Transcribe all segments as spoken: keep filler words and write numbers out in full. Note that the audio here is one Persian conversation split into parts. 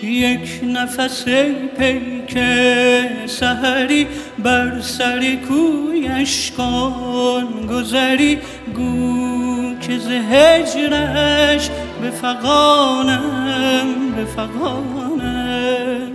یک نفس ای پیک سحری بر سر کویش کن گذری گو که ز هجرش به فغانم به فغانم.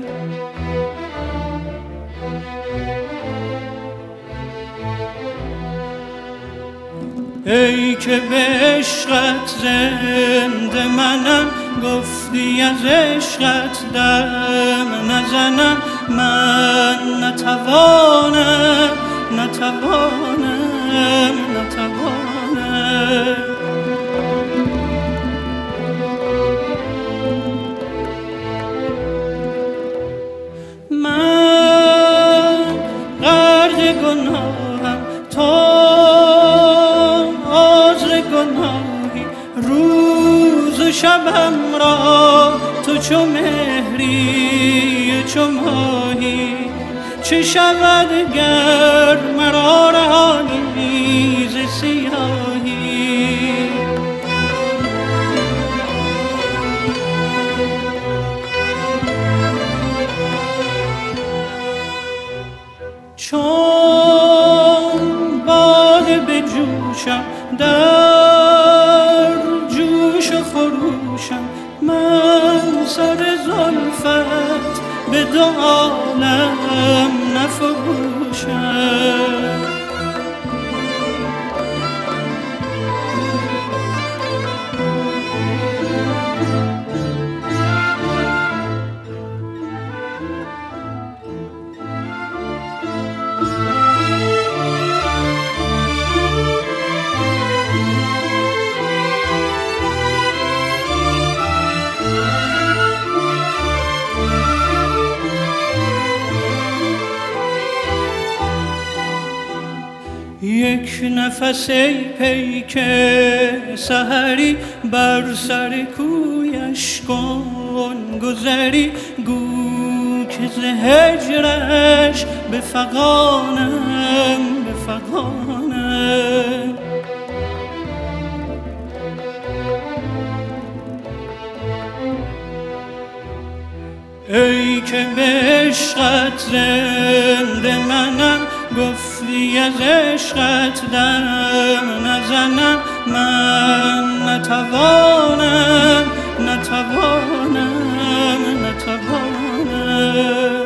ای که به عشقت زنده منم گفتی از عشقت دم نزنم من نتوانم نتوانم نتوانم. من غرق گناهم تو گناهی روز و شبم را تو چو مهری چو ماهی چه شود گر مرا رهانی ز سیاهی. چون باده به جوشم در جوش و خروشم من سر زلفت به دو عالم نفروشم. یک نفس ای پیک سحری بر سر کویش کن گذری گو که ز هجرش به فغانم به فغانم. ای که به عشقت زنده منم گفتی از عشقت دم نزنم من نتوانم نتوانم نتوانم.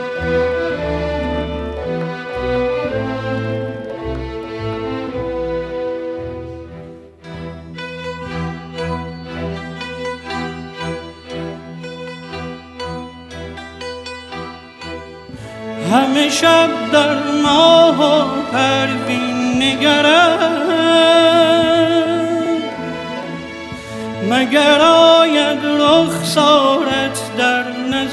همه شب در ماه و پروین نگرم مگر آید رخسارت در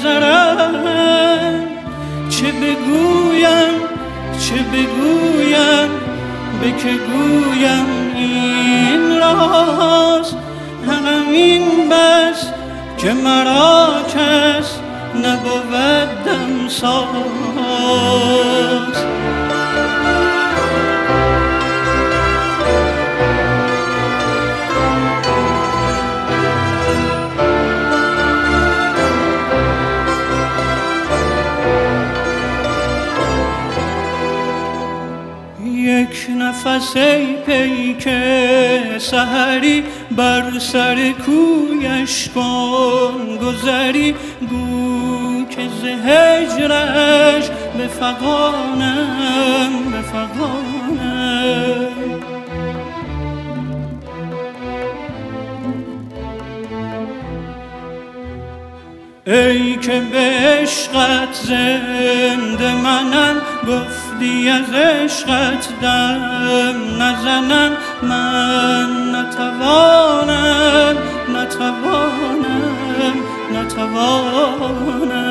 نظرم. چه بگویم چه بگویم به که گویم این راز همم این بس که مرا کس نبود دمساز. یک نفس ای پیک سحری بر سر کویش کن گذری گو که ز هجرش به فغانم به فغانم. ای که به عشقت زنده منم گفتی از عشقت دم نزنم من نتوانم نتوانم نتوانم.